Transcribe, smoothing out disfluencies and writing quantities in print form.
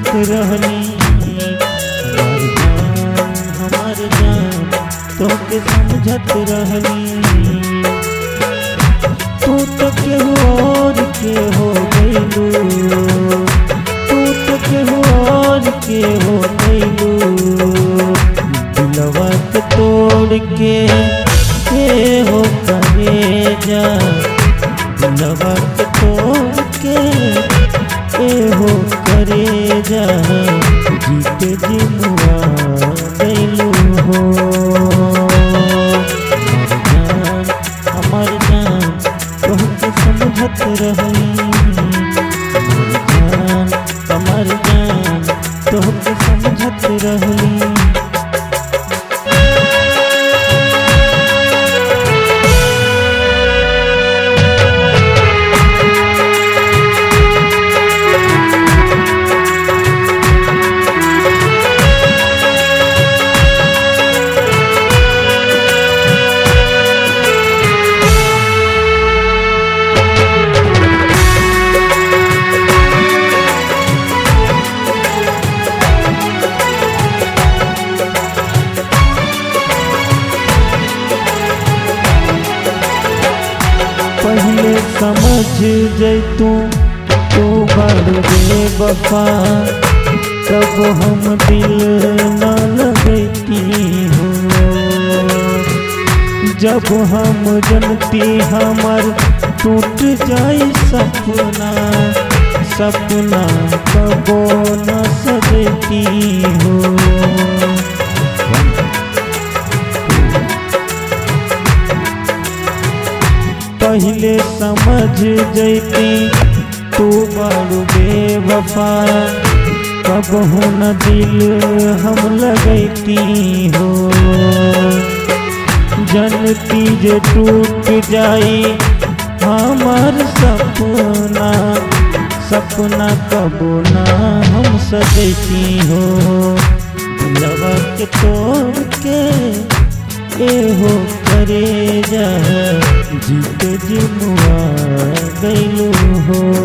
रहनी। हमार जान तोके समझत रहनी। तू तो केहू और के हो गइलू, तू तो केहू और के हो गइलू। दिलवा के तोड़ के हो करेजा, दिलवा के तोड़ के हो करेजा। जीते जी मुआ गइलू हो। हमार जान तोहके समझत रहनी। हमार जान तोहके समझत रहनी। पहले समझ जैतू तू बड़ बेवफा, तब हम दिल न लगती हो। जब हम जनती हमर टूट जाई सपना, सपना कबो न सजती हो। पहले समझ जैती तू बड़ बेवफा, कबहू न दिल हम लगती हो। जनती जे टूट जाई हमार सपना, सपना कबो न हम सजती हो। दिलवा के तोड़ के हो करेजा। जीते जी मुआ गइलू हो।